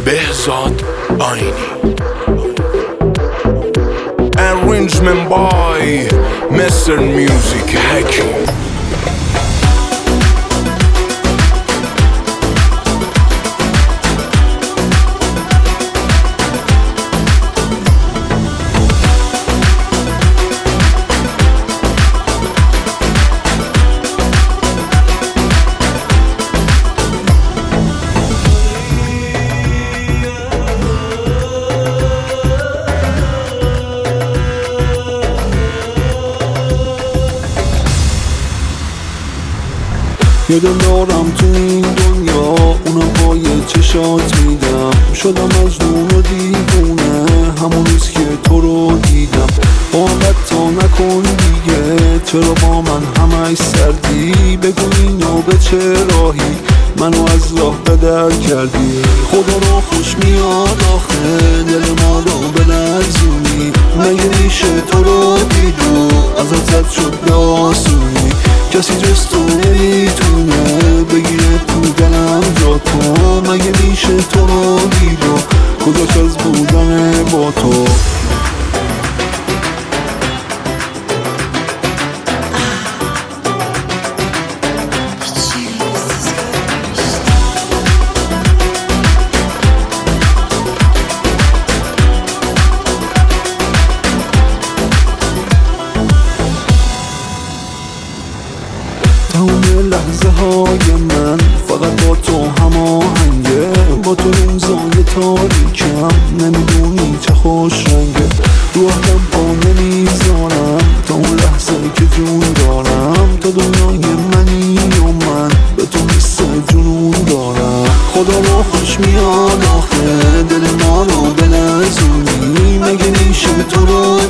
بهزاد آینی. Arrangement by Mr. Music Hakim. یه دل دارم تو این دنیا، اونم پای چشات میدم. شدم از دون و دیوونه همون روز که تو رو دیدم. باقت تا نکن دیگه، چرا با من همش سردی؟ بگو اینو به چه راهی منو از راه بدر کردی؟ خدا رو خوش میاد آخه دل ما رو بلرزونی. مگه میشه تو رو دید و ازت زد شد به آسونی؟ کسی جز تو نمیتونه بگیره تو دلم جا تو. مگه میشه تو رو دید و کجاش از بودن با تو؟ تمام لحظه های من فقط با تو هماهنگه. با تو روزای تاریکم نمیدونی چه خوش رنگه. رو هم پا نمیذارم تا اون لحظه که جون دارم. تا دنیای منی و من به تو حس جنون دارم. خدا رو خوش میاد آخه دل ما رو بلرزونی. مگه میشه تو رو